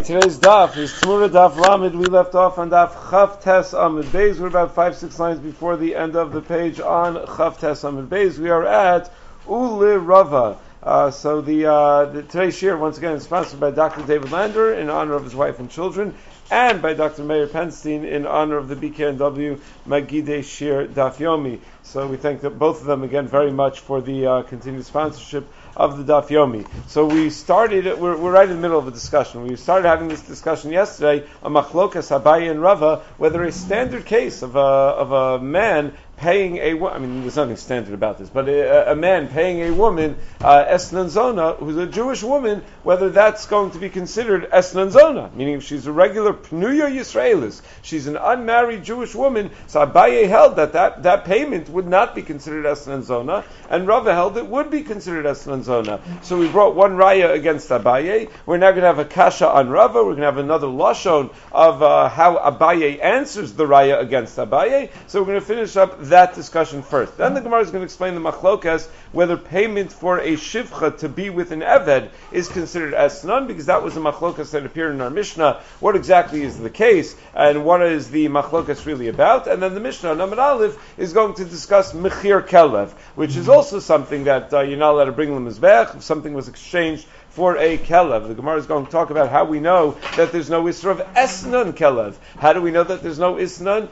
Okay, today's daf is Tmura Daf Lamed. We left off on daf Chav Tes Amud Beis. We're about 5-6 lines before the end of the page on Chav Tes Amud Beis. We are at Uli Rava. So today's shir once again is sponsored by Dr. David Lander in honor of his wife and children, and by Dr. Meir Penstein in honor of the BKNW Magidei Shir Daf Yomi. So we thank both of them again very much for the continued sponsorship of the Daf Yomi. So we're right in the middle of a discussion. We started having this discussion yesterday on Machlokas Abaye and Rava, whether a standard case of a man paying there's nothing standard about this, but a man paying a woman esnan zona, who's a Jewish woman, whether that's going to be considered esnan zona, meaning if she's a regular Pnuya Yisraelis, she's an unmarried Jewish woman, so Abaye held that payment would not be considered esnan zona, and Rava held it would be considered esnan zona. So we brought one raya against Abaye. We're now going to have a kasha on Rava. We're going to have another lashon of how Abaye answers the raya against Abaye. So we're going to finish up that discussion first. Then the Gemara is going to explain the machlokas, whether payment for a shivcha to be with an eved is considered esnan, because that was the machlokas that appeared in our Mishnah. What exactly is the case, and what is the machlokas really about? And then the Mishnah, Namad Aleph, is going to discuss mechir kelev, which is also something that you're not allowed to bring lemizbech if something was exchanged for a kelev. The Gemara is going to talk about how we know that there's no isser of esnan kelev. How do we know that there's no isser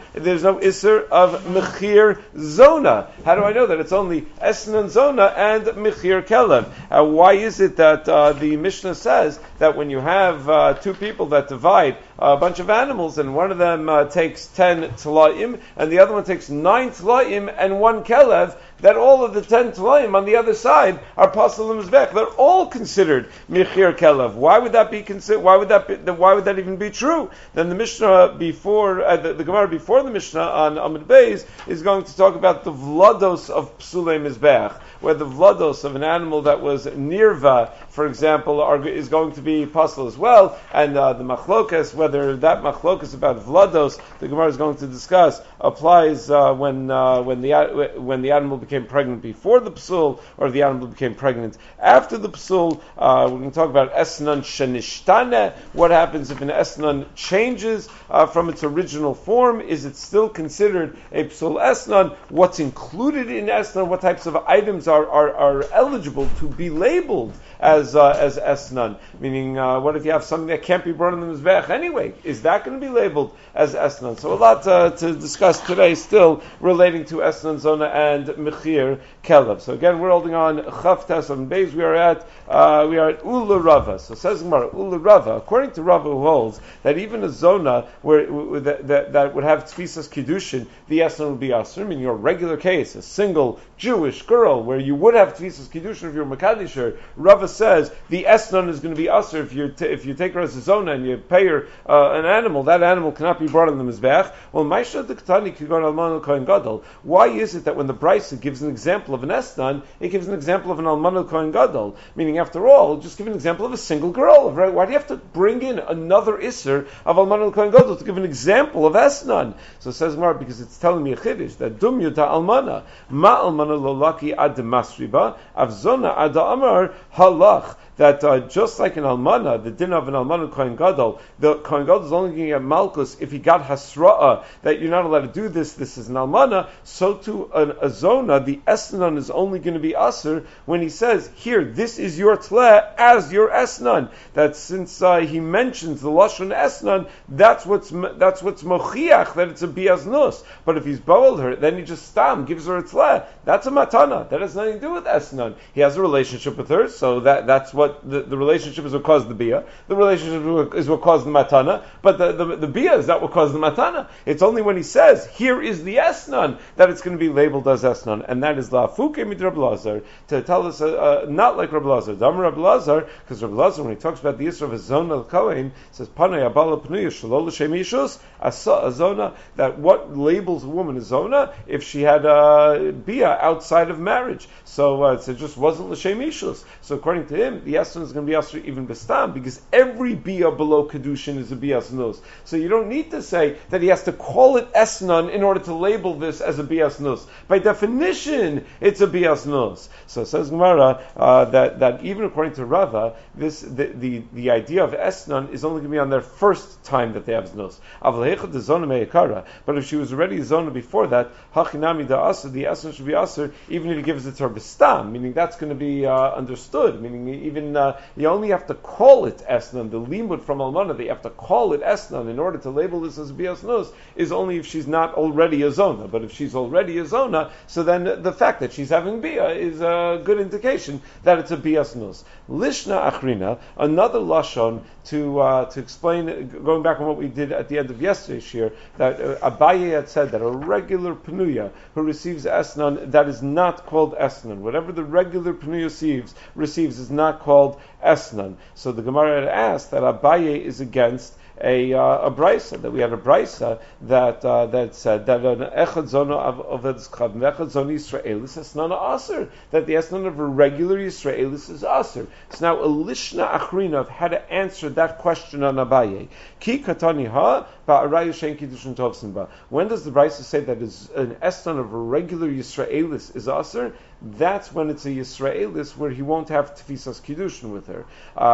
of mechir zona? How do I know that it's only esnan zona and mechir kelev? Why is it that the Mishnah says that when you have two people that divide a bunch of animals, and one of them takes 10 tlaim, and the other one takes 9 tlaim and 1 kelev, that all of the 10 tlaim on the other side are pasul mizbech? They're all considered michir kelev. Why would that be considered? Why would that even be true? Then the Mishnah before the Gemara before the Mishnah on Amud Beis is going to talk about the vlados of psulei mizbech, where the vlados of an animal that was nirva, for example, is going to be pasul as well, and the machlokas, whether that machlokas about vlados, the Gemara is going to discuss, applies when the animal became pregnant before the psul, or the animal became pregnant after the psul. We're going to talk about esnan shenishtane. What happens if an esnan changes from its original form? Is it still considered a psul esnan? What's included in esnan? What types of items are eligible to be labeled as esnan? Meaning, what if you have something that can't be brought in the mizbech anyway? Is that going to be labeled as esnan? So a lot to discuss today still relating to esnan zona and mechir kelev. So again, we're holding on Chav Tes Amud Beis. We are at Ula Rava. So says Gemara, Ula Rava. According to Rava, who holds that even a zona that would have tfisas kiddushin, the esnan would be asur. Meaning, your regular case, a single Jewish girl where you would have tfisas kiddushin if you're makadisher, Rava says the esnan is going to be asur if you take her as a zona and you pay her an animal. That animal cannot be brought on the mizbech. Well, Maisha Diktani Kigon Alman Kohen Gadol. Why is it that when the Brisa gives an example of an esnan, it gives an example of an Alman Kohen Gadol? Meaning, after all, just give an example of a single girl. Right? Why do you have to bring in another isser of Alman Kohen Gadol to give an example of esnan? So it says more because it's telling me a chiddush that dum yuta almana ma almana lolaki ad masriba avzona ad amar halach. That just like an almana, the din of an almana kohen gadol, the kohen gadol is only going to get malchus if he got hasra'ah, that you're not allowed to do this. This is an almana. So to a zona, the esnan is only going to be asur when he says, "Here, this is your tleh as your esnan." That since he mentions the lashon esnan, that's what's mochiach that it's a biaznus. But if he's bowled her, then he just gives her a tleh. That's a matana. That has nothing to do with esnan. He has a relationship with her, so that's what. The relationship is what caused the bia. The relationship is what caused the matana. But the bia is not what caused the matana. It's only when he says, "Here is the esnan," that it's going to be labeled as esnan, and that is la fuke mit Rab Lazar, to tell us not like Rab Lazar. Dam Rab Lazar, because Rab Lazar, when he talks about the isra of a zona al kohen, says panay abala pnuya shalol l'shem ishus asa a zona, that what labels a woman a zona if she had a bia outside of marriage. So it just wasn't l'shem ishus. So according to him, the esnan is going to be asr even bestam, because every bia below kedushin is a bias nus. So you don't need to say that he has to call it esnan in order to label this as a bias nus. By definition, it's a bias nus. So says Gemara that even according to Rava, the idea of esnan is only going to be on their first time that they have znus. But if she was already zona before that, hachinami da asr, the esnan should be asr, even if he gives it to her bestam, meaning that's going to be understood. Meaning even you only have to call it esnan. The limud from almana, they have to call it esnan in order to label this as bias nus, is only if she's not already a zona. But if she's already a zona, so then the fact that she's having bia is a good indication that it's a bias nus. Lishna achrina, another lashon to explain, going back on what we did at the end of yesterday's shir, that Abaye had said that a regular penuya who receives esnan, that is not called esnan. Whatever the regular penuya receives is not called esnan. So the Gemara had asked that Abaye is against a brisa, that we had a brisa that said that an echad zona of echad zona Yisraelis esnana aser, that the esnan of a regular Yisraelis is aser. So now a lishna achrina of how to answer that question on Abaye. Ki katani ha ba'arayu shein kiddushin tovsin ba. When does the brisa say that is an esnan of a regular Yisraelis is aser? That's when it's a Yisraelis where he won't have tefisas kiddushin with her.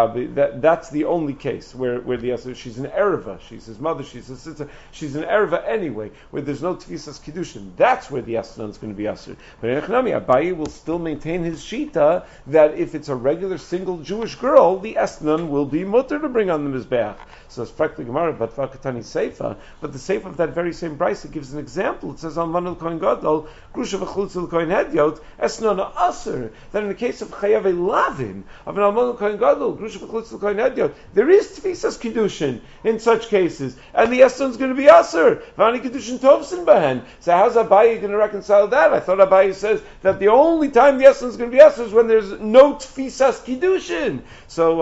That's the only case where the esnan, she's an erva, she's his mother, she's his sister, she's an erva anyway, where there's no tefisas kiddushin. That's where the esnan is going to be asur. But in Echnami, Abaye will still maintain his shita that if it's a regular single Jewish girl, the esnan will be mutter to bring on the mizbeach. So it's practically Gemara, but Vakatani Seifa. But the Seifa of that very same brisa gives an example. It says, Alman el-Kohen Gadol, Grusha v'chultz el-Kohen Hedyot, esnan aser. That in the case of Chayav Lavin, of an Alman el-Kohen Gadol, Grusha v'chultz el-Kohen Hedyot, there is tefisas kiddushin in such cases, and the esnan is going to be aser. V'ani kiddushin tovsin behen. So how's Abaye going to reconcile that? I thought Abaye says that the only time the esnan is going to be aser is when there's no tefisas kiddushin. So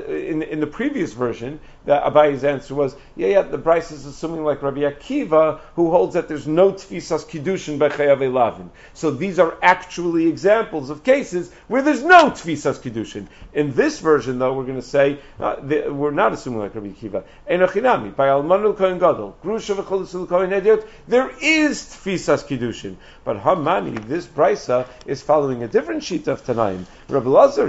in the previous version, that Abaye's answer was, the Bryce is assuming like Rabbi Akiva, who holds that there's no tfisas kiddushin by Chayav Lavin. So these are actually examples of cases where there's no tfisas kiddushin. In this version, though, we're going to say, we're not assuming like Rabbi Akiva. Enochinami, by Almanul Kohen Gadol, Grusha v'cholusul Kohen Hedyot, there is tfisas kiddushin. But Hamani, this Brysa, is following a different sheet of Tanaim. Rabbi Lazar,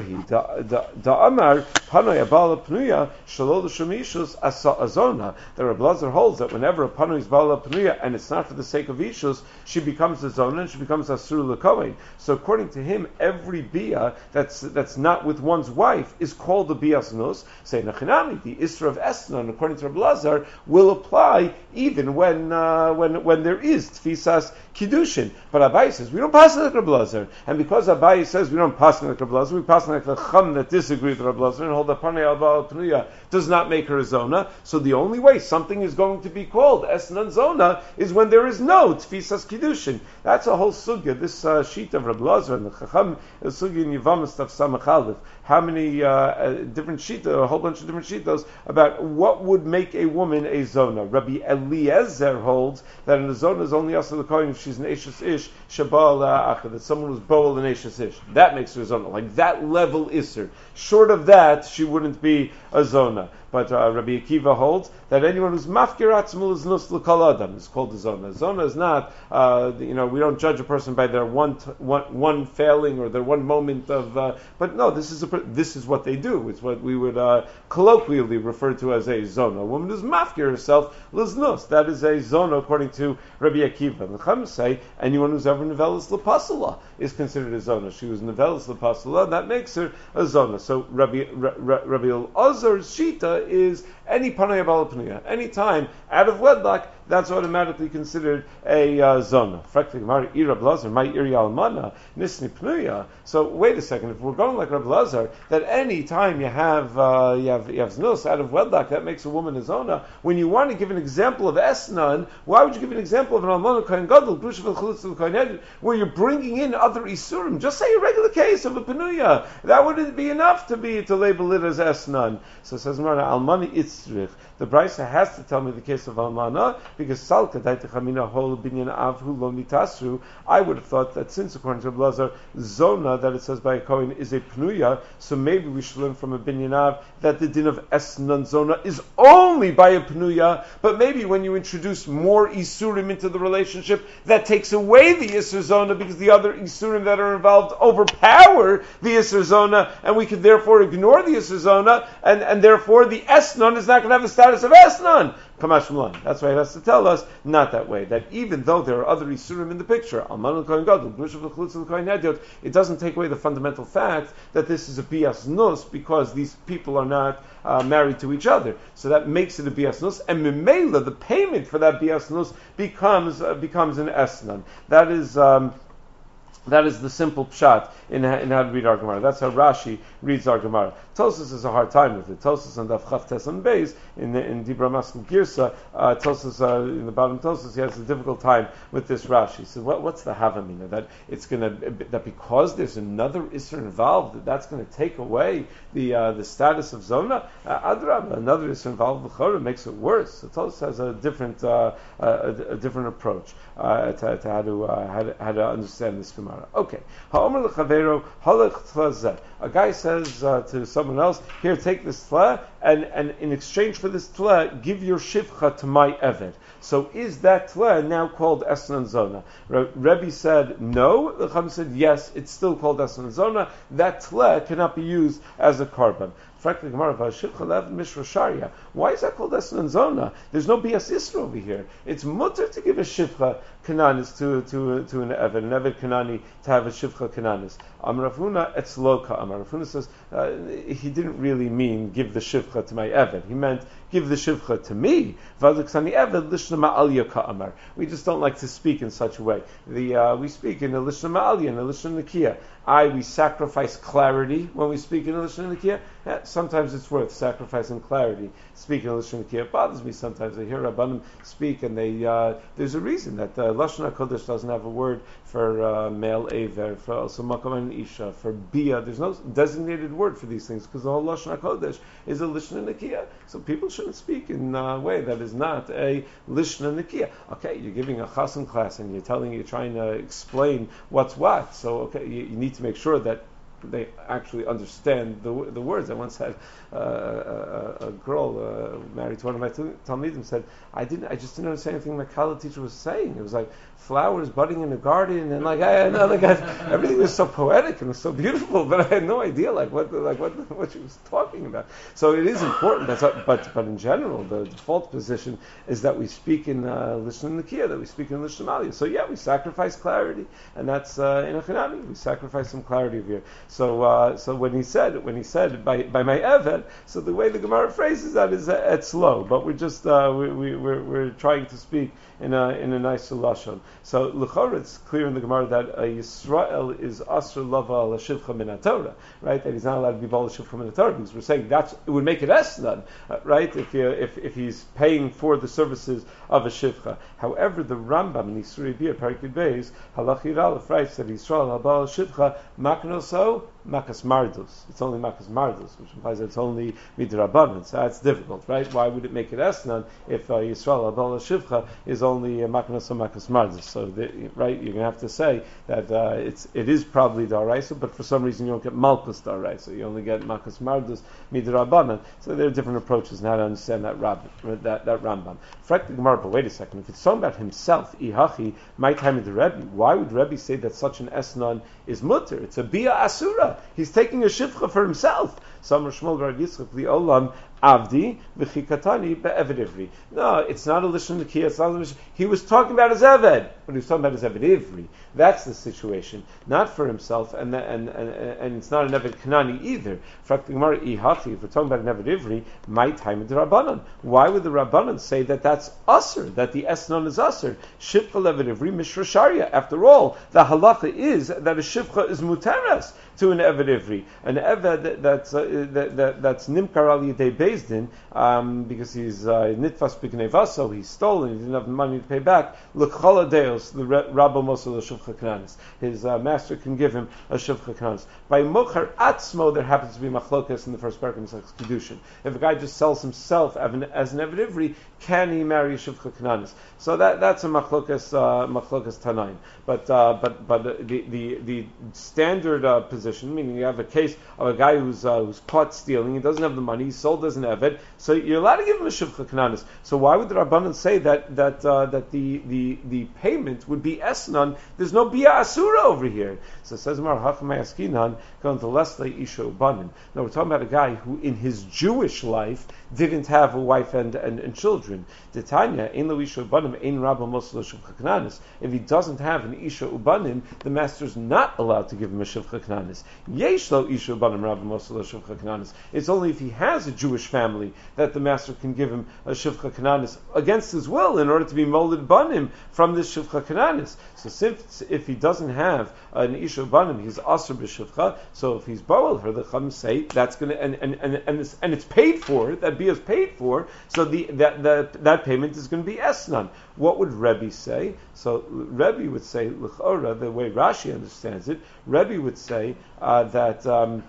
da Amar, Panay Abala Pnuya, Shalol Shemishus Azona. The Rabbi Lazar holds that whenever a Panu is Bala Pnuya, and it's not for the sake of Ishus, she becomes a Zona, and she becomes Asur L'Kohen. So according to him, every Bia that's not with one's wife is called the Bias Nus. Say Nachinami, the Isra of Esnan, according to Rabbi Lazar, will apply even when there is Tfisas Kiddushin. But Abaye says we don't pass like Rabbi Lazar, and because Abaye says we don't pass like Rabbi Lazar, we pass like the Chum that disagree with Rabbi Lazar and hold that Panei Al Pnuya does not make her a zona. So the only way something is going to be called Esnan Zona is when there is no Tfisas Kiddushin. That's a whole sugya. This sheet of Rabbi Lazar and the Chacham is sugya in Yevamos of Samach Aleph. How many different sheet, a whole bunch of different sheetos about what would make a woman a zona. Rabbi Eliezer holds that in a zona is only also the kohen if she's an Eishes Ish, Shabal Acha, that someone who's Boel and Eishes Ish. That makes her a zona. Like that level Isser. Short of that, she wouldn't be a zona. But Rabbi Akiva holds that anyone who's mafkir atzmul is nus l'kol adam is called a zona. Zona is not, we don't judge a person by their one failing or their one moment of. But no, this is what they do. It's what we would colloquially refer to as a zona. A woman who's mafkir herself liznus. That is a zona according to Rabbi Akiva. And the Chum say anyone who's ever nevelis l'pasala is considered a zona. She was nevelis l'pasala, that makes her a zona. So Rabbi Elazar's shita is any panaya bala panaya, any time out of wedlock, that's automatically considered a zona. So wait a second, if we're going like Rabbi Lazar, that any time you have znus out of wedlock, that makes a woman a zona. When you want to give an example of esnan, why would you give an example of an almana kohen gadol, where you're bringing in other isurim? Just say a regular case of a penuya. That wouldn't be enough to label it as esnan. So it says almana itzrich. The Brisa has to tell me the case of almana, because Salka Daitachamina whole binyan avhu lo mitasru. I would have thought that since according to Blazer, Zona that it says by a Kohen is a pnuya, so maybe we should learn from a binyan av that the din of Esnan Zona is only by a pnuya, but maybe when you introduce more isurim into the relationship, that takes away the Isser Zona because the other isurim that are involved overpower the Isser Zona, and we could therefore ignore the Isser Zona, and therefore the Esnan is not going to have the status of Esnan. Kamash Mulan. That's why it has to tell us not that way. That even though there are other isurim in the picture, it doesn't take away the fundamental fact that this is a bias nus because these people are not married to each other. So that makes it a bias nus, and memela, the payment for that bias nus becomes an esnan. That is the simple pshat in how to read our Gemara. That's how Rashi reads our Gemara. Tosfos has a hard time with it. Tosfos on Daf Chaf Tes on Beis in Dibra Maskil Girsa. Tosfos in the bottom Tosfos he has a difficult time with this Rashi. So what's the Havamina that it's going to that because there's another Isser involved that's going to take away the status of Zona? Adrab, another Isser involved L'chora makes it worse. So Tosfos has a different approach to how to understand this Gemara. Okay. A guy says to someone else, here, take this tleh, and in exchange for this tleh, give your shivcha to my eved. So is that tleh now called Esnan Zona? Rebbe said no. The Chacham said yes, it's still called Esnan Zona. That tleh cannot be used as a korban. Why is that called Esnan Zona? There's no Bias Isra over here. It's mutter to give a shivcha kananis to an eved kanani to have a shivcha kananis. Amar Rav Huna etzloka. Amar Rav Huna says he didn't really mean give the shivcha to my eved. He meant give the shivcha to me. We just don't like to speak in such a way. We speak in a lishna ma'aliyah and a lishna nikia. We sacrifice clarity when we speak in a lishna nikia. Sometimes it's worth sacrificing clarity. Speaking in a lishna nikia bothers me sometimes. I hear Rabbanim speak and there's a reason that Lashon HaKodesh doesn't have a word for male aver, for also makam and isha, for bia. There's no designated word for these things because the whole Lashon HaKodesh is a lishna nikia. So people shouldn't speak in a way that is not a lishna nikia. Okay, you're giving a chassan class and you're trying to explain what's what. So okay, you need to make sure that they actually understand the words. I once had a girl married to one of my talmidim said, I just didn't understand anything my college teacher was saying. It was like flowers budding in a garden, and everything was so poetic and it was so beautiful, but I had no idea what she was talking about. So it is important. But in general, the default position is that we speak in lishna nikia, that we speak in lishna maliyah. So yeah, we sacrifice clarity, and that's in a chanami. We sacrifice some clarity over here. So when he said by my eved, so the way the Gemara phrases that is etzlo, but we're just we're trying to speak in a nicer lashon. So l'chor, it's clear in the Gemara that Yisrael is asr lava al shivcha min Torah, right? That he's not allowed to be bal shivcha min Torah because we're saying it would make it esnan, right? If he's paying for the services of a shivcha. However, the Rambam in Yisrei Bia Parakid Beis Halachi Aleph writes that Yisrael bal shivcha maknoso makas mardus. It's only makas mardus, which implies that it's only midrabanan. So that's difficult, right? Why would it make it esnan if Yisrael bal shivcha is only maknoso makas mardus? So right, you're going to have to say that it is probably daraisa, but for some reason you don't get malchus daraisa. You only get makas mardus midrabanan. So there are different approaches in how to understand that Rambam. But wait a second. If it's talking about himself, ihachi, my time of the Rebbe, why would Rebbe say that such an esnan is mutter? It's a bia asura. He's taking a shivcha for himself. Samar Shmuel Bar Yitzchak li'olam avdi v'chikatani be'eved ivri. No, it's not a lishon nikia. It's not a lishon. He was talking about his eved, but he was talking about his eved ivri. That's the situation, not for himself, and it's not an eved kanani either. If we're talking about an eved ivri, my time of the Rabbanan. Why would the Rabbanan say that that's usher, that the esnon is usher? Shivcha eved ivri mishra sharia. After all, the halacha is that a shivcha is muteres to an eved ivri. An eved that that's nimkar al yedei beis din, because he's nitfas b'gneva, so he's stolen, he didn't have the money to pay back. L'chol hadeos, the rabba mosel l'shuvcha kananis. His master can give him a shuvcha kananis. By mochar atzmo, there happens to be machlokas in the first paragraph of Kedushin. If a guy just sells himself as an Eved Ivri, can he marry a shuvcha kananis? So that's a machlokas tanaim. But the standard position, meaning you have a case of a guy who's caught stealing, he doesn't have the money, he's sold as an Eved, so you're allowed to give him a shuvcha kananis. So why would the Rabbanan say that the payment would be esnan? There's no bia asura over here. So it says Mar Hachamay Askinan going to Leslie Isha Ubanim. Now we're talking about a guy who in his Jewish life didn't have a wife and children. Titania, Ein Lo Isha Ubanim, Ein Rabba Mosel Shuvcha Kananis. If he doesn't have an Isha Ubanim, the master's not allowed to give him a Shuvcha Kananis. Yesh Lo Isha Ubanim Rabba Mosel Shuvcha Kananis. It's only if he has a Jewish family that the master can give him a Shuvcha Kananis against his will in order to be molded banim from this Shuvcha Kananis. So if he doesn't have an Isha Ubanim, he's Asr B'Shuvcha. So if he's Boel her, the Chum say that's going to and it's paid for. That bia is paid for. So that payment is going to be esnan. What would Rebbe say? So Rebbe would say l'chora, the way Rashi understands it. Rebbe would say that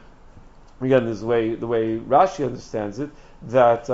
again, this is the way Rashi understands it. That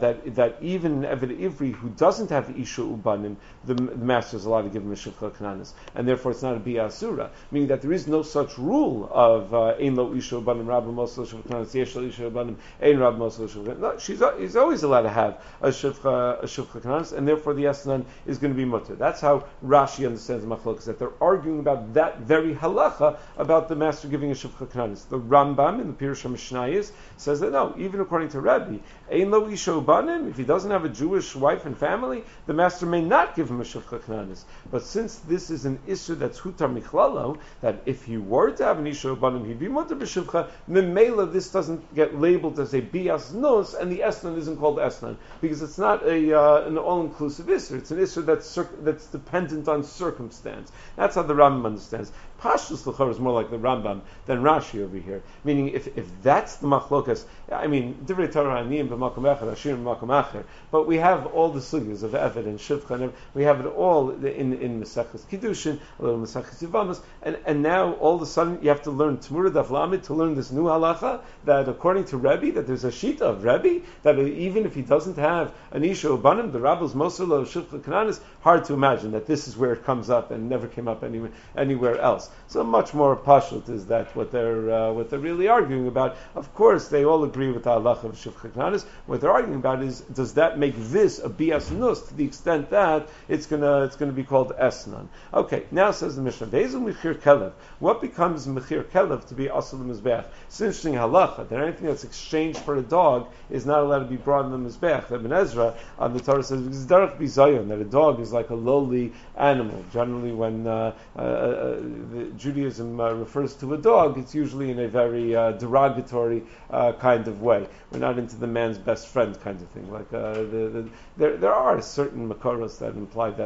even Eved Ivri who doesn't have Isha Ubanim, the master is allowed to give him a Shuvcha Kananis, and therefore it's not a Bia Asura, meaning that there is no such rule of Ein Lo Isha Ubanim Rabba Mosel Shuvcha Kananis, Yesh Lo Isha Ubanim Ein Rabba Mosel Shuvcha Kananis. No, he's always allowed to have a Shuvcha Kananis, and therefore the Esnan is going to be mutter. That's how Rashi understands the Machlokes, that they're arguing about that very halacha about the master giving a Shuvcha Kananis. The Rambam in the Pirush HaMishnayos says that no, even according to Rebbe, Ein Lo Isha Ubanim, if he doesn't have a Jewish wife and family, the master may not give him a Shuvcha Kananis. But since this is an issue that's Hutar Michlalo, that if he were to have an Isha Ubanim, he'd be Mutar B'Shuvcha, Memela, this doesn't get labeled as a Bias Nos, and the Esnan isn't called Esnan, because it's not an all-inclusive issue. It's an issue that's dependent on circumstance. That's how the Rambam understands. Pashtus L'chor is more like the Rambam than Rashi over here. Meaning, if that's the machlokas, I mean, Divrei Torah Aniyim b'makom echad, Ashir b'makom acher, but we have all the sugyas of Eved and Shuvcha, and we have it all in Mesechus Kiddushin, a little Mesechus Yevamos, and now all of a sudden you have to learn Tmura Daf Lamed to learn this new halacha that according to Rebbe, that there's a shita of Rebbe that even if he doesn't have an Isha Ubanim, the Rabba's Mosel of Shuvcha Kananis, hard to imagine that this is where it comes up and never came up anywhere else. So much more pashut is that what they're really arguing about. Of course, they all agree with the halacha of Shuvcha Kananis. What they're arguing about is, does that make this a bias nus to the extent that it's gonna be called esnan? Okay, now says the Mishnah, Be'ezul mechir kelev. What becomes mechir kelev to be asur l'mizbeach? It's an interesting halacha that anything that's exchanged for a dog is not allowed to be brought in the mizbeach. Ibn Ezra on the Torah says because derech bizayon, that a dog is like a lowly animal. Generally, when Judaism refers to a dog, it's usually in a very derogatory kind of way. We're not into the man's best friend kind of thing. Like there are certain makoros that imply that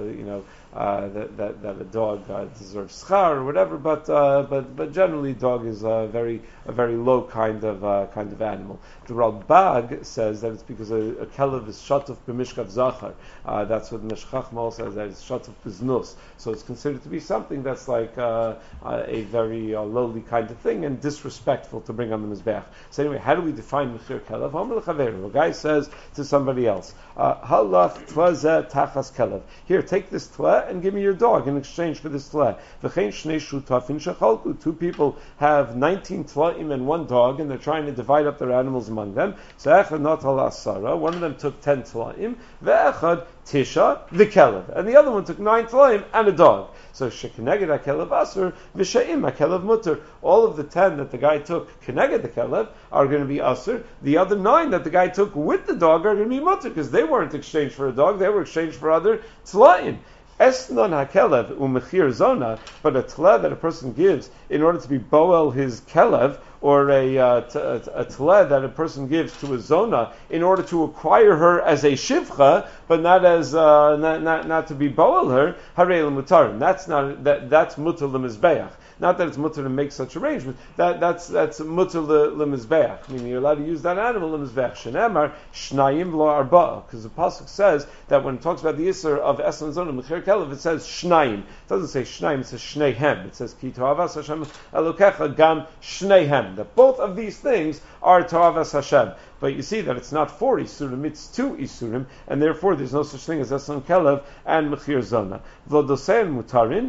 that a dog deserves schar or whatever, but generally, dog is a very low kind of animal. The Ralbag says that it's because a kelev is shatuf b'mishkav zachar. That's what Meshchachmal says, that it's shatuf b'znus. So it's considered to be something that's like a very lowly kind of thing and disrespectful to bring on the mizbeach. So anyway, how do we define mechir kelev? A guy says to somebody else, halach tlazeh tachas kelev. Here, take this tle and give me your dog in exchange for this tle. V'chein shnei shutafin shechalku. Two people have 19 tlaim and one dog, and they're trying to divide up their animals among them. So echad natal asara. One of them took 10 tlaim. Ve'echad tisha v'kelev, and the other one took 9 tlaim and a dog. So shekeneged hakelev asur v'she'im hakelev mutter. All of the 10 that the guy took keneged the kelev are going to be asur. The other 9 that the guy took with the dog are going to be mutter because they weren't exchanged for a dog; they were exchanged for other tlaim. Esnon hakelev umechir zona, but a tle that a person gives in order to be boel his kelev, or a tle that a person gives to a zona in order to acquire her as a shivcha, but not as not to be boel her, harei l'mutarim. That's mutar l'mizbeach. Not that it's mutter to make such arrangements. That's mutter lemizbeach, meaning you're allowed to use that animal lemizbeach. Shenemar shnayim v'lo arba'a, because the pasuk says that when it talks about the isser of esron zona mechir kelev, it says shnayim. It doesn't say shnayim, it says shneihem. It says ki to'avas Hashem elokecha gam shneihem. That both of these things are to'avas Hashem. But you see that it's not 4 isurim, it's 2 isurim, and therefore there's no such thing as esron kelev and mechir zona. V'lodosein mutarin,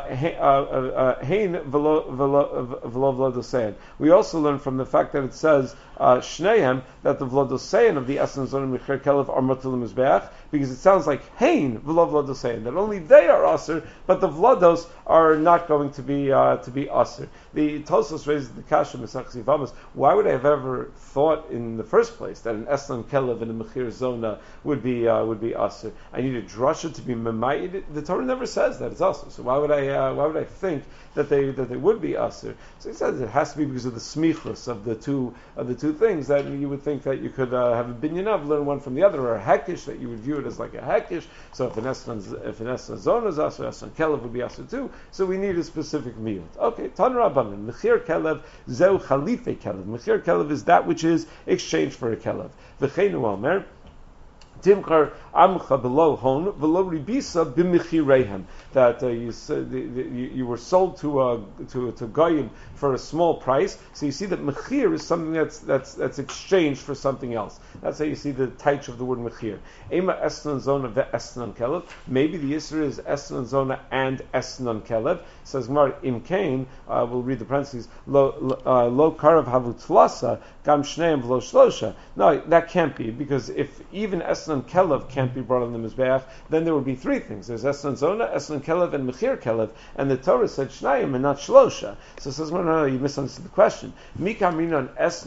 hein v'lodosein. We also learn from the fact that it says shneihem, that the v'lodosein of the esron zona and mechir kelev are mutar l'mizbeach, because it sounds like hein v'lodosein, that only they are aser, but the v'lodos are not going to be aser. The Tosfos raises the kasha Mesachos Yevamos. Why would I have ever thought in the first place that an esron kelev and a mechir zona would be aser? I need a drasha to be memayid. The Torah never says that it's aser. So why would I think that they would be aser? So he says it has to be because of the smichus of the two things, that you would think that you could have a binyanav, learn one from the other, or a hekish, that you would view it as like a hekish. So if an esron zona is aser, esron kelev would be aser too. So we need a specific miyut. Okay, Tan Rabbanan, mechir kelev zeu chalife kelev. Mechir kelev is that which is exchanged for a kelev. V'cheinu omer Timchar amcha below hon v'lo ribisa b'michireihem, that you were sold to goyim for a small price. So you see that mechir is something that's exchanged for something else. That's how you see the taich of the word mechir. Ema esnon zona ve'esnon kelev. Maybe the yisra is esnon zona and esnon kelev. Says Gemara im kain. We'll read the parentheses. Lo karav havutlasa gam shneim v'lo shlosha. No, that can't be, because if even esnon kelev can't be brought on the mizbeach, then there would be 3 things. There's esron zona, esron kelev, and mechir kelev, and the Torah said shnayim and not shlosha. So it says, no, you misunderstood the question. Mika minon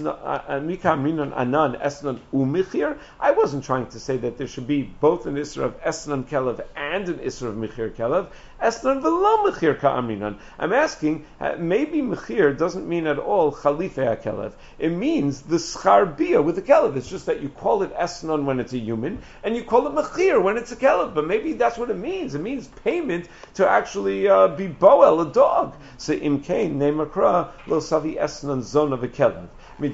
anan esron umichir. I wasn't trying to say that there should be both an isra of esron kelev and an isra of mechir kelev. Esron v'lo mechir ka'aminon. I'm asking, maybe mechir doesn't mean at all chalife ha'kelev. It means the schar bia with the kelev. It's just that you call it esron when it's a human, and you call it mechir when it's a kelev. But maybe that's what it means. It means payment to actually be boel, a dog. So imkein nemakra lo savi esron zona v'kelev. Now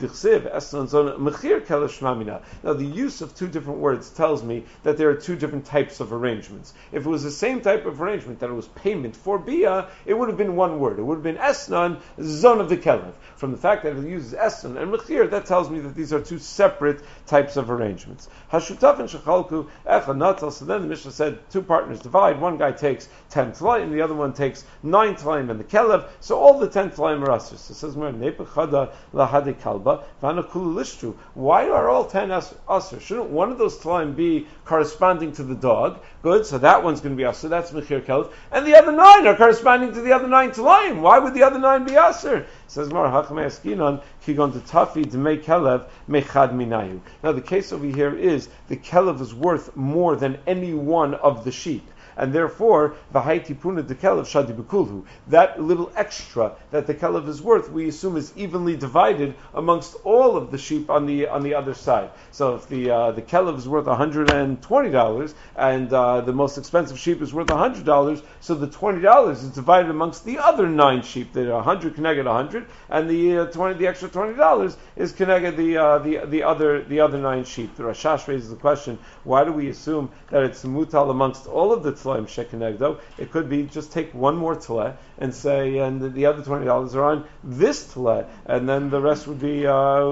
the use of 2 different words tells me that there are 2 different types of arrangements. If it was the same type of arrangement, that it was payment for bia, it would have been 1 word. It would have been esnon, zon of the kelev. From the fact that it uses esnon and mechir, that tells me that these are 2 separate types of arrangements. Hashutaf and shechalku echanatal. So then the Mishnah said 2 partners divide. One guy takes 10 tlaim, the other one takes 9 tlaim and the kelev. So all the 10 tlaim are asr. So it says nepechada lahade kalba v'anakulu lishtru. Why are all 10 asr? Shouldn't one of those tlaim be corresponding to the dog? Good. So that one's going to be asr. That's mechir kelev, and the other 9 are corresponding to the other 9 tlaim. Why would the other 9 be asr? Says Mar Hachamei Askinon Kigon Tafi Dmei Kelev Mechad Minayu. Now the case over here is the kelev is worth more than any one of the sheep, and therefore v'haiti puna de kelev shadi bekulhu. That little extra that the kelev is worth, we assume is evenly divided amongst all of the sheep on the other side. So if the kelev is worth $120 and the most expensive sheep is worth $100, so the $20 is divided amongst the other 9 sheep. The 100 connected 100, and the extra $20 is connected the other 9 sheep. The Rashash raises the question: why do we assume that it's mutal amongst all of the tlaim shekenegdo? It could be just take one more tle and say, and the other $20 are on this tle, and then the rest would be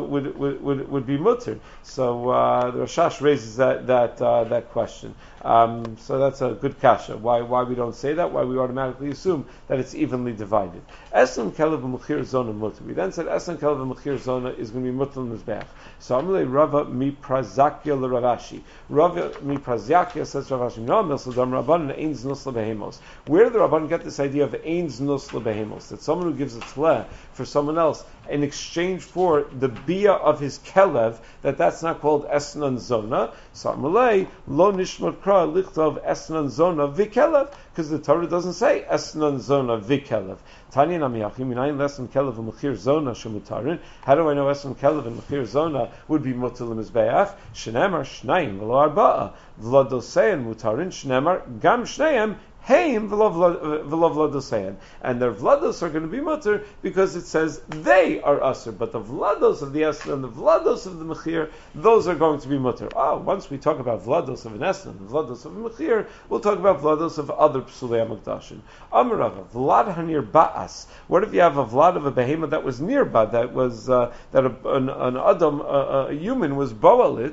mutter. So the Rashash raises that question. So that's a good kasha. Why we don't say that? Why we automatically assume that it's evenly divided? Esron kelev v'mechir zona mutter. We then said esron kelev v'mechir zona is going to be mutter l'mizbeach. So Amalei Rava mi prazakya l'Ravashi. Rava mi prazakya says Ravashi. No milsadam Rabbanan ein znus lebehemos. Where did the Rabbanan get this idea of ein znus lebehemos? That someone who gives a tleh for someone else in exchange for the bia of his kelev, that's not called esnon zona. So Amalei lo nishmat kra lichtov esnon zona v'kelev, because the Torah doesn't say esnon zona v'kelev. Tanya namiyachim minayin lesson kelev v'mechir zona shemutarin. How do I know esnon kelev and mechir zona would be mutal mizbeach? Shneimar shnayim v'lo arba'a v'lo dosein mutarin shneimar gam shneim Haim v'lo vladoseim, and their vlados are going to be mutter because it says they are usher, but the vlados of the esna and the vlados of the mechir, those are going to be mutter. Once we talk about vlados of an esna and the vlados of a mechir, we'll talk about vlados of other psulei hamikdashim. Amarava vlad hanir ba'as. What if you have a vlad of a behemoth that was nearby, that was that an adam, a human, was boalit?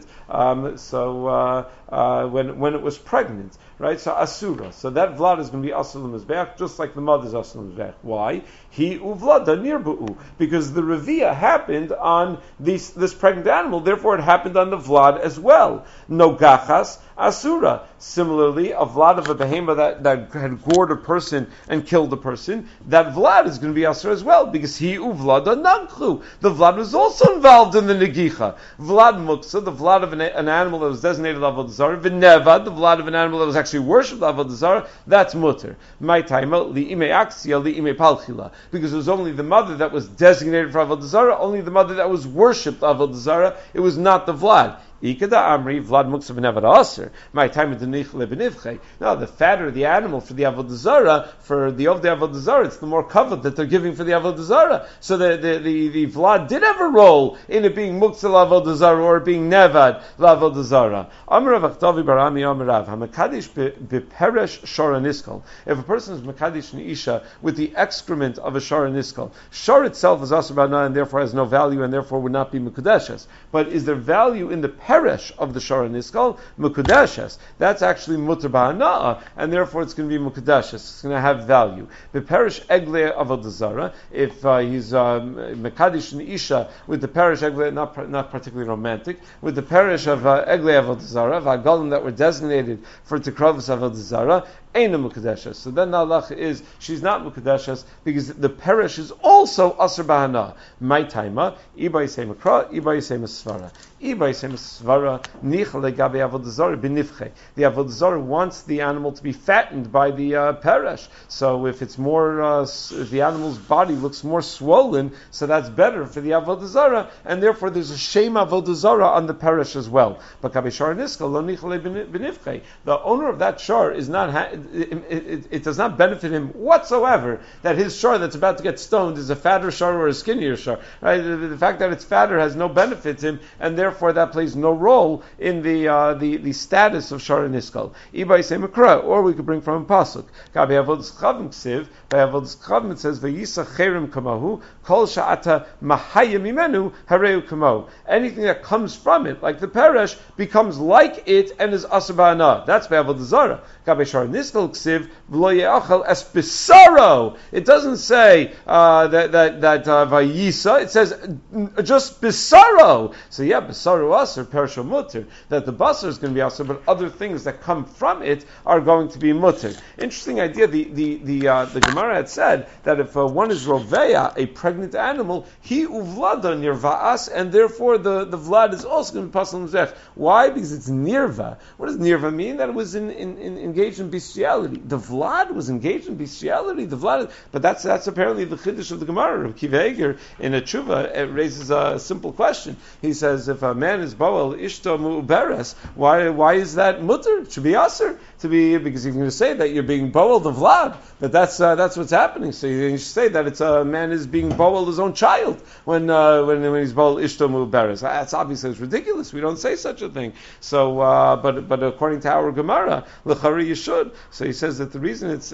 When it was pregnant, right? So asura. So that vlad is going to be asur l'mizbeach, just like the mother's asur l'mizbeach. Why? He uvlada nirbu'u, because the revia happened on this pregnant animal. Therefore, it happened on the vlad as well. No gachas asura. Similarly, a vlad of a behemoth that had gored a person and killed a person, that vlad is going to be asur as well, because he uvlada nanklu. The vlad was also involved in the negicha. Vlad muksa, the vlad of an animal that was designated avodah zarah, v'nevad, the vlad of an animal that was actually worshipped avodah zarah, that's mutter. My time li'ime aksia li'ime palchila, because it was only the mother that was designated for avodah zarah, only the mother that was worshipped avodah zarah. It was not the vlad. Ikada Amri Vlad Muksa V'Nevad Aser. My time at the Nichle B'Nivchei. No, the fatter the animal for the Avodah Zarah, for the Ovdei Avodah Zarah, it's the more covet that they're giving for the Avodah Zarah. So the Vlad did have a role in it being Muksa L'Avodah Zarah or being Nevad L'Avodah Zarah. Amrav Achtavi Barami Amrav Hamakadish B'Peresh Shora Niskal. If a person is Makadish Neisha with the excrement of a Shora Niskal, Shor itself is Asur B'Hana and therefore has no value and therefore would not be Mekudeshes. But is there value in the peresh of the Shara Niskal? Mukudeshes. That's actually mutter ba'ana'ah, and therefore it's going to be mukudeshes. It's going to have value. The peresh egle avodah zarah, if he's mekadish and isha with the peresh egle, not particularly romantic, with the peresh of egle avodah zarah, v'agalim that were designated for tikravus avodah zarah, Eina Mukadeshes. So then the halacha is she's not Mukadeshes because the perish is also Asr Bahana. My taima, Iba Yisei Makra, Iba Yisei Masvara. Iba Yisei Masvara, Nicha Legabe Avodah Zarah B'Nifche. The Avodah Zarah wants the animal to be fattened by the perish. So if it's more, if the animal's body looks more swollen, so that's better for the Avodah Zarah, and therefore there's a shame Avodah Zarah on the perish as well. But Kabe Shar Niska, Lo Nicha Le B'Nifche. The owner of that shar is not it does not benefit him whatsoever that his shar that's about to get stoned is a fatter shar or a skinnier shar. Right? The fact that it's fatter has no benefit to him, and therefore that plays no role in the status of shar and iskal. Ibai say makra, or we could bring from a pasuk. By Avodas Chavim it says v'yisa cherem kamahu kol sha'ata mahaya mimenu hareu kamahu. Anything that comes from it, like the peresh, becomes like it and is asur ba'ana. That's by Avodah Zarah. It doesn't say that vayisa. It says just bisaro. So yeah, bisaro aser perisho mutter. That the basar is going to be aser, but other things that come from it are going to be mutter. Interesting idea. The Gemara had said that if one is roveya, a pregnant animal, he uvlada nirvaas, and therefore the vlad is also going to be pasal mizech. Why? Because it's nirva. What does nirva mean? That it was engaged in bestiality. The vlad was engaged in bestiality. The vlad, but that's apparently the chiddush of the Gemara. Kiva Eger in a tshuva it raises a simple question. He says, if a man is boel ishto mu'beres, why is that mutter? It should be aser to be, because you're going to say that you're being boel the vlad, but that's what's happening. So you should say that it's a man is being boel his own child when he's boel ishto mu'beres. That's obviously it's ridiculous. We don't say such a thing. So, but according to our Gemara, l'chari you should. So he says that the reason it's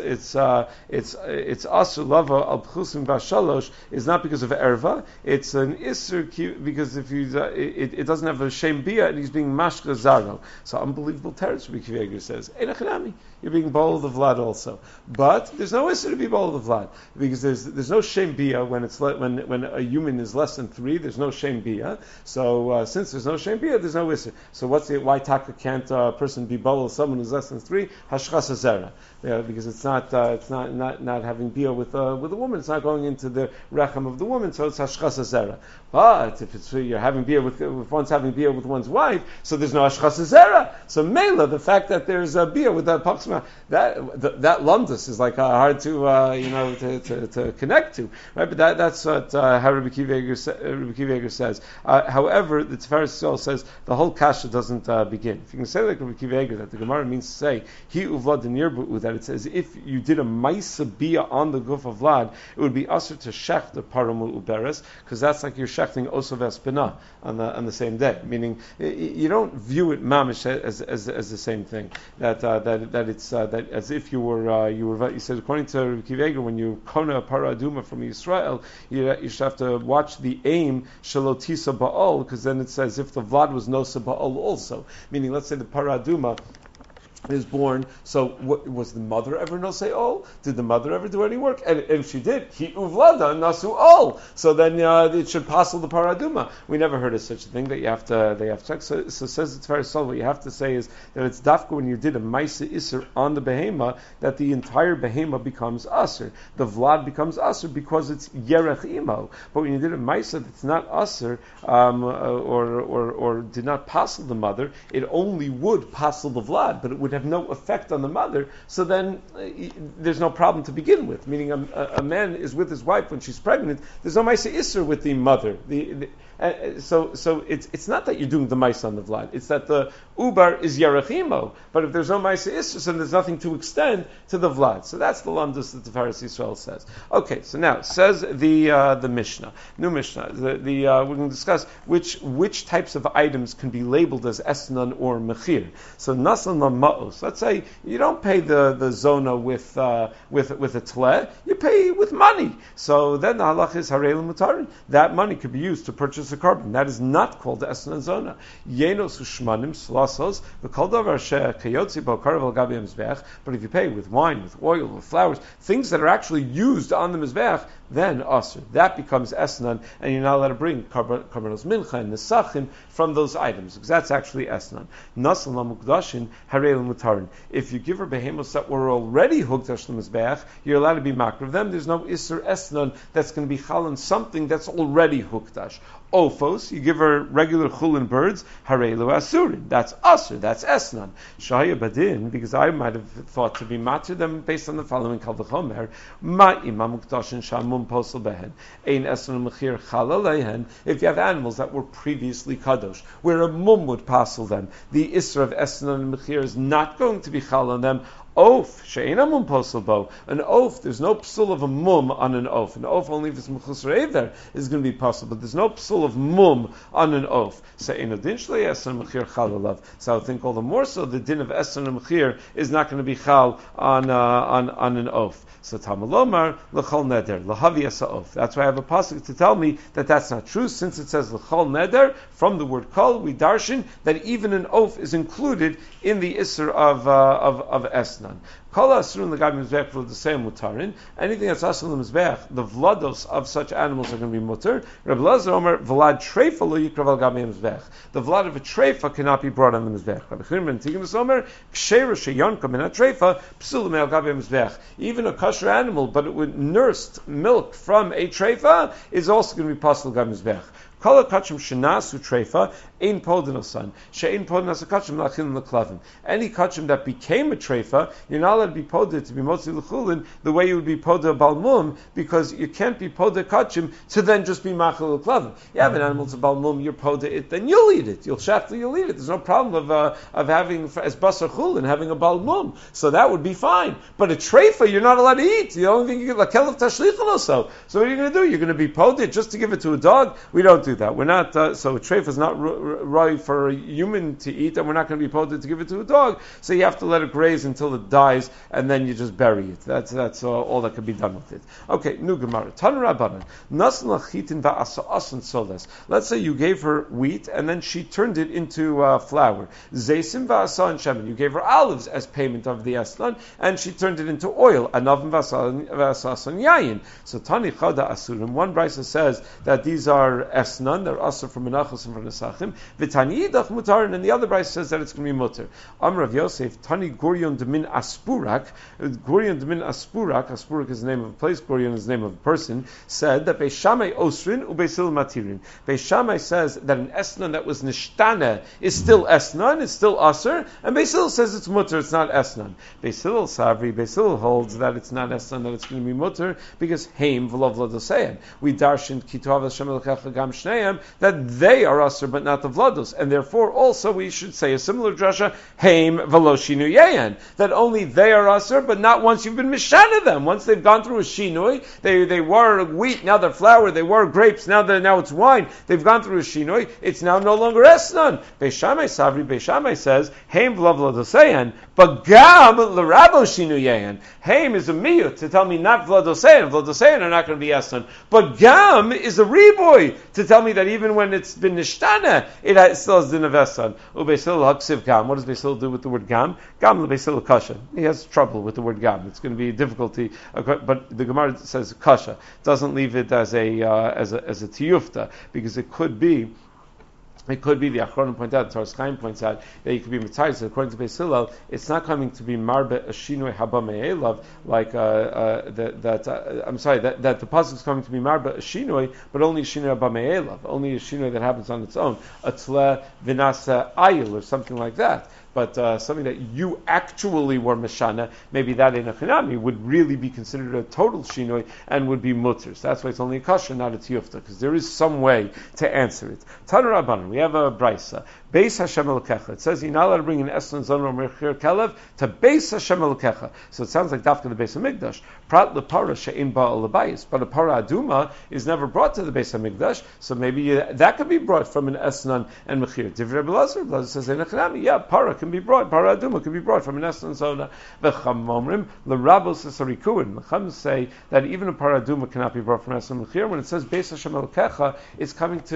asur lava al pchusim bashalosh is not because of erva. It's an isur because if it doesn't have a shem bia and he's being mashka zaro. So unbelievable territory. Kiveger says einachanami. You're being bowl of the vlad also, but there's no isur to be bowl of the vlad because there's no shem bia when when a human is less than 3. There's no shem bia. So since there's no shem bia, there's no isur. So why taka can't a person be bowl of someone who's less than 3? Hashchas zera. Because it's not having bia with a woman. It's not going into the rechem of the woman. So it's hashchas zera. But if you're having bia if one's having bia with one's wife, so there's no hashchas zera. So mela, the fact that there's a bia idea with that Pachsma, that Lumdus is like hard to connect to, right? But that's what how Rabbi Akiva Eiger says. However, the Tiferes Yisrael says the whole kasha doesn't begin. If you can say like Rabbi Akiva Eiger, that the Gemara means to say he uvlad nirbu, that it says if you did a ma'isa bia on the guf of vlad, it would be usher to shech the paramul uberes, because that's like you're shechting osov espina on the same day. Meaning you don't view it mamish as the same thing. That it's that as if you said according to Rabbi Akiva Eiger, when you kona a para aduma from Yisrael, you should have to watch the aim shalotisa ba'ol, because then it says if the vlad was nosa ba'ol also. Meaning, let's say the para aduma is born, so was the mother ever nosei ol? Did the mother ever do any work? And if she did, he uvlada nasu ol. So then it should passel the paraduma. We never heard of such a thing that they have to check. So says it's very subtle. What you have to say is that it's dafka when you did a maisa iser on the behema that the entire behema becomes aser. The vlad becomes aser because it's yerech imo. But when you did a maisa that's not aser or did not passel the mother, it only would passel the vlad, but it would have no effect on the mother, so then there's no problem to begin with. Meaning a man is with his wife when she's pregnant, there's no Maisa Isser with the mother. So it's not that you're doing the Maisa on the Vlad, it's that the Ubar is Yerachimo, but if there's no Maisa Isser, then there's nothing to extend to the Vlad. So that's the Lamdus that the Tiferes Yisrael says. Okay, so now, says the Mishnah, new Mishnah, we're going to discuss which types of items can be labeled as Esnan or Mechir. So Nasan Ma'os. Let's say you don't pay the zona with a tle, you pay with money. So then the halach is harei l'mutarin. That money could be used to purchase a carbon. That is not called the esna zona. Yenos ushmanim slasos v'kol davar shekayotzi bo karav al gabi mizbeach. But if you pay with wine, with oil, with flowers, things that are actually used on the mizbeach, then asr. That becomes esnan, and you're not allowed to bring karbanos mincha and nesachim from those items, because that's actually esnan. Nasal lamukdashin harei l'mutarin. If you give her behemos that were already hukdash l'mizbeach, you're allowed to be makar of them. There's no iser esnan that's going to be chal on something that's already hukdash. Ophos, you give her regular chulin birds, harelu asurin. That's asur, that's esnan. Shaya badin, because I might have thought to be matter them based on the following kal v'chomer, ma'im amukdashin shamum posel behen, ein esnan mechir chal aleihen. If you have animals that were previously kadosh, where a mum would passel them, the isra of esnan and mechir is not going to be chal on them. Oaf, she'ena mum posel bo. An oaf, there's no psul of a mum on an oaf. An oaf only if it's mechus re'ever is going to be possible, but there's no psul of mum on an oaf. Se'ena din shlei esron mechir chal alav. So I would think all the more so the din of esron and mechir is not going to be chal on an oaf. So Tamalomar l'chol neder l'havi esa oaf. That's why I have a pasuk to tell me that that's not true. Since it says l'chol neder from the word kol, we darshan that even an oaf is included in the isser of esron. Kol asrun l'gabi mizbeach v'l'desei mutarin. Anything that's asrun l'mizbeach, the vlados of such animals are going to be mutar. Reb Elazar Omer vlad treifa lo yikrav al gabi mizbeach. The vlad of a treifa cannot be brought on the mizbeach. Rabbi Chirim ben Tignus Omer ksheira sheyonka min treifa psul me al gabi mizbeach. Even a kosher animal, but it would nursed milk from a treifa, is also going to be possible gabi mizbeach. Kol kachim shenasu treifa ein podenosan she'ein podenas kachim lachin leklavim. Any kachim that became a treifa, you're not allowed to be poded to be motzi l'chulin the way you would be poded balmum, because you can't be poded kachim to then just be machil leklavim. You have an animal to balmum, you're poded it, then you'll eat it. You'll shaftly, you'll eat it. There's no problem of having as basar chulin having a balmum, so that would be fine. But a treifa you're not allowed to eat. The only thing you get lakel of tashlichan also. So what are you going to do? You're going to be poded just to give it to a dog? We don't do that. We're not, so a treifa is not right for a human to eat, and we're not going to be poted to give it to a dog, so you have to let it graze until it dies, and then you just bury it. That's all that can be done with it. Okay, new Gemara. Tan Rabbanan. Nas lachitin va'asa asan soles. Let's say you gave her wheat, and then she turned it into flour. Zeisim va'asa and shemen. You gave her olives as payment of the eslan, and she turned it into oil. Anavim va'asa asan yayin. So Tani chada asurim. One brisa says that these are esnan, they're asur from menachos and from nesachim. V'tani yidach mutarin, and the other brisa says that it's going to be mutar. Amr Rav Yosef, Tani gurion demin aspura Aspurak, Gurion Dmin Aspurak is the name of a place, Gurion is the name of a person, said that Beis Shammai Osrin Ubeis Hillel Matirin. Beis Shammai says that an Esnan that was Nishtana is still Esnan, it's still Aser, and Beis Hillel says it's Mutter, it's not Esnan. Beis Hillel Savri, Beis Hillel holds that it's not Esnan, that it's going to be Mutter, because Haim V'lov Vladoseyan. We darshan Kitav Hashem Elokecha Gam Shneim, that they are Aser, but not the Vlados, and therefore also we should say a similar drasha, Haim V'lo Shinu Yeyan, that only they are Aser, but not once you've been Mishana them. Once they've gone through a Shinui, they were wheat, now they're flour, they were grapes, now it's wine, they've gone through a Shinui, it's now no longer Esnan. Beis Shammai Savri, Beis Shammai says, Haim V'lo Vladoseyan, but Gam L'Rabo Shinu Yeyan. Haim is a miyut to tell me not Vladoseyan. Vladoseyan are not going to be Esnan. But Gam is a reboy to tell me that even when it's been Nishtana, it still has din of Esnan. Ubeis Hillel Haksiv Gam. What does Beis Hillel do with the word Gam? Gam L'Beis Hillel Kasha. He has trouble with the word Gam. It's going to be a difficulty. But the Gemara says Kasha. Doesn't leave it as a tiyufta, because it could be the Achronim point out, the Toras Chaim points out that you could be mitzayis. So according to Beis Hillel, it's not coming to be marbe ashinoi haba me'elav like that the pasuk is coming to be marbe ashinoi, but only ashinoi haba me'elav, only ashinoi that happens on its own, atle vinasa ayil or something like that. But something that you actually were meshana, maybe that in a chinami would really be considered a total shinoi and would be mutter. So that's why it's only a kasha, not a tiyufta, because there is some way to answer it. Tanu Rabbanan, we have a brisa. Beis Hashem Elokecha. It says you're not allowed to bring an Eslan Zon or Mechir Kelev to Beis Hashem Elokecha. So it sounds like Dafka the Beis Hamikdash. Prat lepara she'in ba'al lebayis. But a para aduma is never brought to the Beis Hamikdash. So maybe that could be brought from an Eslan and Mechir. Divrei Rebbe Elazar says in Echanami, yeah, para can be brought. Para aduma can be brought from an Eslan Zona. V'cham omrim l'rabos esarikuin. The Chum say that even a para aduma cannot be brought from Eslan Mechir. When it says Beis Hashem Elokecha, it's coming to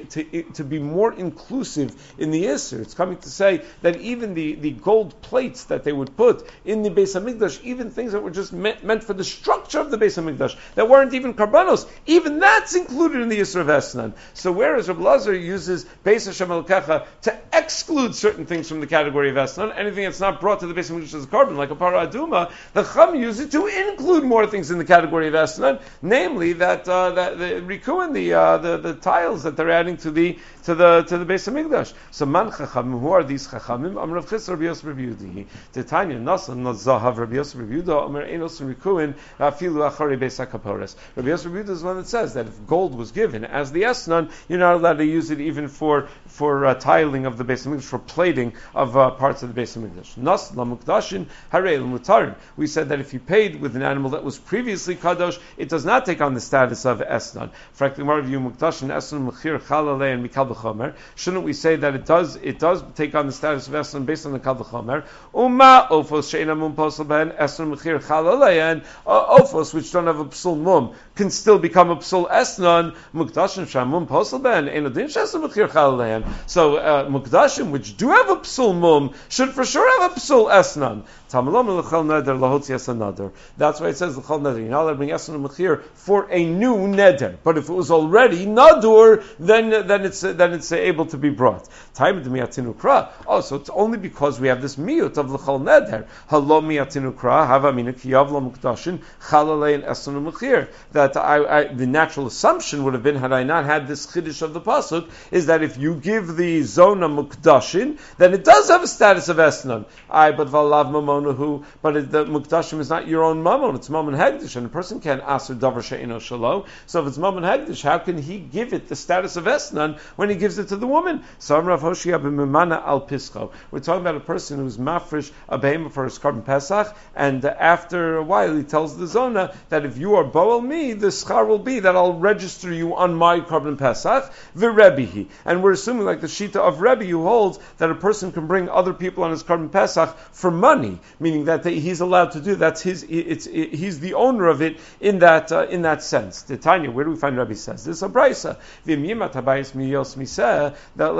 be more inclusive in the Isser. It's coming to say that even the gold plates that they would put in the Beis HaMikdash, even things that were just meant for the structure of the Beis HaMikdash, that weren't even karbanos, even that's included in the Isser of Esnan. So whereas Rebbe Elazar uses Beis Hashem Elokecha to exclude certain things from the category of Esnan, anything that's not brought to the Beis HaMikdash as a carbon, like a para aduma, the Chum use it to include more things in the category of Esnan, namely that the Riku and the tiles that they're adding to the Beis HaMikdash. So man chachamim, who are these chachamim? Amar Rav Chisda Rabbi Yosef Rabbi Yehuda. Titania nasan nazahav Rabbi Yosef Rabbi Yehuda. Amar enos rikuin afilu acharei beis hakapores. Rabbi Yosef Rabbi Yehuda is one that says that if gold was given as the esnan, you're not allowed to use it even for tiling of the Beis HaMikdash, for plating of parts of the Beis HaMikdash. Nas lamukdashin harei lamutarin. We said that if you paid with an animal that was previously kadosh, it does not take on the status of esnan. Frankly, more of you mukdashin esnan mechir chalalei and mikal b'chomer. Shouldn't we say that it does take on the status of Esnan based on the Kal V'chomer? Uma ofos she'ena mum posel ben Esnan mechir chalalein. Ofos which don't have a psul mum can still become a psul Esnan. Mukdashim sham mum posel ben enodin she'esnan mechir chalalein. So mukdashim which do have a psul mum should for sure have a psul Esnan. Tamalom l'chol neder lahotzi es neder. That's why it says l'chol neder. You're not allowed to bring Esnan mechir for a new neder. But if it was already nadur, then it's able to be brought. Time to miyatinukra. Oh, so it's only because we have this miyut of l'chol neder. Halo miyatinukra hava mina kiyav lo mukdashin chalalei and esnu mechir. That the natural assumption would have been, had I not had this chiddush of the pasuk, is that if you give the zona mukdashin, then it does have a status of esnan. But valav mamonahu. But the mukdashim is not your own mamon; it's mamon hegdish, and a person can't aser davar she'ino shalo. So if it's mamon hegdish, how can he give it the status of esnan when he gives it to the woman? So Rav Hoshia b'mimana al pischo. We're talking about a person who's mafresh a behemoth for his carbon pesach, and after a while he tells the zona that if you are boel me, the schar will be that I'll register you on my carbon pesach v'rebihi. And we're assuming like the shita of Rebbe who holds that a person can bring other people on his carbon pesach for money, meaning that he's allowed to do. That's his. He's the owner of it in that sense. Titania, where do we find Rebbe says this? A brisa. That let's say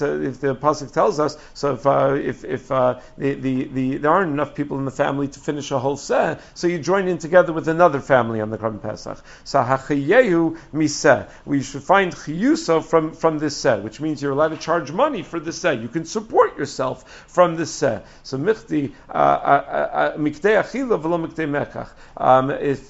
if the pasuk tells us, so if there aren't enough people in the family to finish a whole seh, so you join in together with another family on the Korban Pesach. So hachayehu miseh. We should find chiyuso from this seh, which means you're allowed to charge money for the seh. You can support yourself from the seh. So miktei achila v'lo miktei mekach. If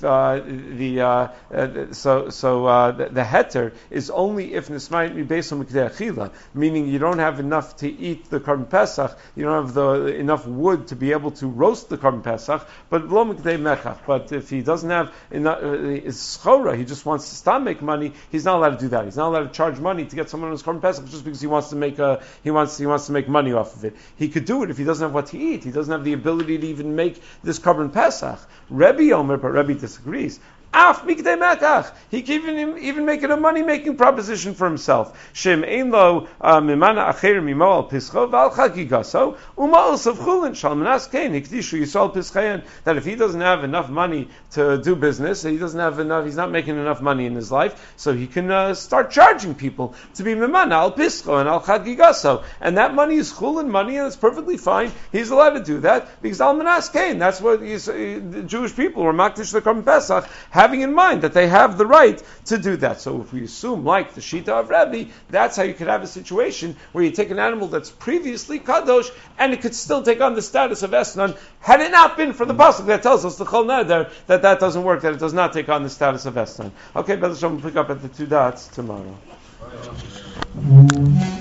the heter is only if nismayit mi based on miktei achila, meaning you don't have enough to eat the Korban Pesach, you don't have enough wood to be able to roast the Korban Pesach, but v'lo miktei mekach. But if he doesn't have enough, schora, he just wants to stop make money, he's not allowed to do that. He's not allowed to charge money to get someone on his Korban Pesach just because he wants to make money off of it. He could do it if he doesn't have what to eat. He doesn't have the ability to even make this Korban Pesach. Rebbe Omer, but Rebbe disagrees. Af mikdei mekach. He can even make it a money-making proposition for himself. Shem ein lo mimana acher mimo al pischo v'al chagigaso u'ma'os of chulin shal menas kein hikdishu yisol pischayan. That if he doesn't have enough money to do business, he's not making enough money in his life, so he can start charging people to be mimana al pischo and al chagigaso. And that money is chulin money, and it's perfectly fine. He's allowed to do that because al menas kein. That's what the Jewish people were makdish the Korban Pesach, having in mind that they have the right to do that. So if we assume, like the Shita of Rebbe, that's how you could have a situation where you take an animal that's previously kadosh and it could still take on the status of Esnan, had it not been for the pasuk that tells us the Chol Neder that doesn't work, that it does not take on the status of Esnan. Okay, Bezos, we'll pick up at the 2 dots tomorrow.